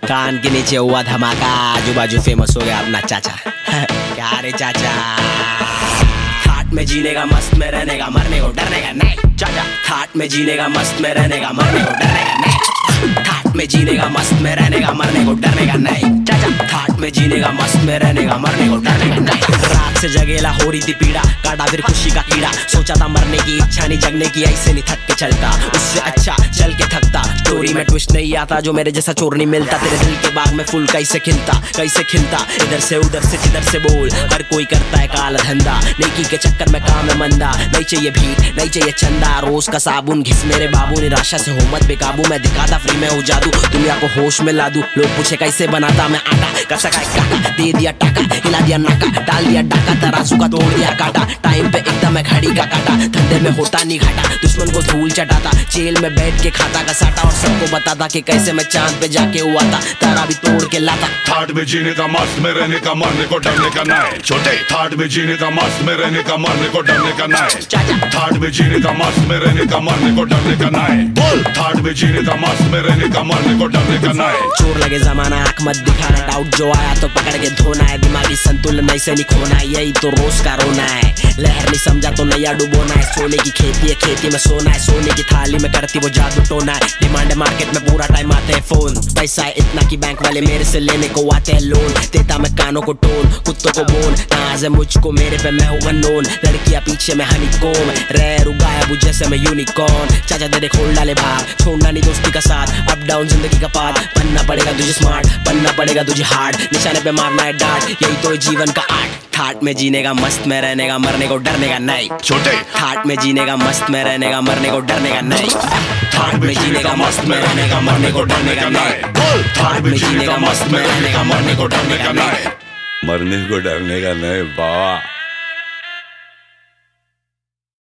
कान के नीचे हुआ धमाका, आजू बाजू फेमस हो गया अपना चाचा। क्या रे चाचा, थाट में जीने का, मस्त में रहने का, मरने को डरने का नहीं चाचा। थाट में जीने का, मस्त में रहने का, मरने को डरने का नहीं। थाट में जीने का, मस्त में रहने का, मरने को डरने का नहीं चाचा। थाट में जीने का, मस्त में रहने का, मरने को डरने का नहीं। रात से जगेला हो रही थी पीड़ा, काटा फिर खुशी का कीड़ा। सोचा था मरने की इच्छा नहीं, जगने की ऐसे नहीं थक के चलता, उससे अच्छा चल के थकता। स्टोरी में ट्विस्ट नहीं आता, जो मेरे जैसा चोर नहीं मिलता। तेरे दिल के बाग में फूल कैसे खिलता, कैसे खिलता, इधर से उधर से जिधर से बोल। हर कोई करता है काला धंधा, नेकी के चक्कर में काम है मंदा। नहीं चाहिए भीख, नहीं चाहिए चंदा, रोज का साबुन घिस मेरे बाबू। निराशा से हो मत बेकाबू, मैं दिखाता फ्री में हो जादू, दुनिया को होश में ला दूं। लोग पूछे कैसे बनाता मैं आटा, कसा का काटा, दे दिया टाका, हिला दिया नाका, डाल दिया डाका, तराजू का तोड़ दिया काटा। टाइम पे एकदम मैं घड़ी का काटा, धंधे में होता नहीं घाटा। दुश्मन को धूल चटाता, जेल में बैठ के खाता का साटा, और सबको बताता कि कैसे मैं चांद पे जाके हुआ था, तारा भी तोड़ के लाता। थाट में जीने का, मस्त में रहने का, मरने को डरने का नहीं छोटे। थाट में जीने का, मस्त में रहने का, मरने को डरने का नहीं चाचा। थाट में जीने का, मस्त में रहने का, मरने को डरने का नहीं बोल। थाट में जीने का, मस्त में रहने का, मरने को डरने का नहीं। चोर लगे जमाना, आंख मत दिखाना, डाउट जो आया तो पकड़ के धोना है। दिमागी संतुलन ऐसे नहीं खोना है, यही तो रोज का रोना है। लहर नहीं समझा तो नया डुबोना है। सोने की खेती है, खेती में सोना है। सोने की थाली में करती वो जादू टोना है। डिमांड है मार्केट में, पूरा टाइम आते हैं फोन। पैसा है इतना कि बैंक वाले मेरे से लेने को आते हैं लोन। देता मैं कानों को टोन, कुत्तों को बोन, नाज है मुझको मेरे पे, मैं हूँ अननोन। लड़कियां पीछे में हनीकॉम, रैर उगाया बुझ जैसे मैं यूनिकॉर्न। चाचा तेरे खोल डाले भाग, छोड़ना नहीं दोस्ती का साथ। अप डाउन जिंदगी का पाथ, बनना पड़ेगा तुझे स्मार्ट, बनना पड़ेगा तुझे हार्ड। निशाने पे मारना है डांट, यही तो है जीवन का आर्ट। थाट में जीने का, मस्त में रहने का, मरने को डरने का नहीं छोटे। थाट में जीने का, मस्त में रहने का, मरने को डरने का नहीं। थाट में जीने का, मस्त में रहने का, मरने को डरने का नहीं बोल। थाट में जीने का, मस्त में रहने का, मरने को डरने का नहीं। मरने को डरने का नहीं बाबा।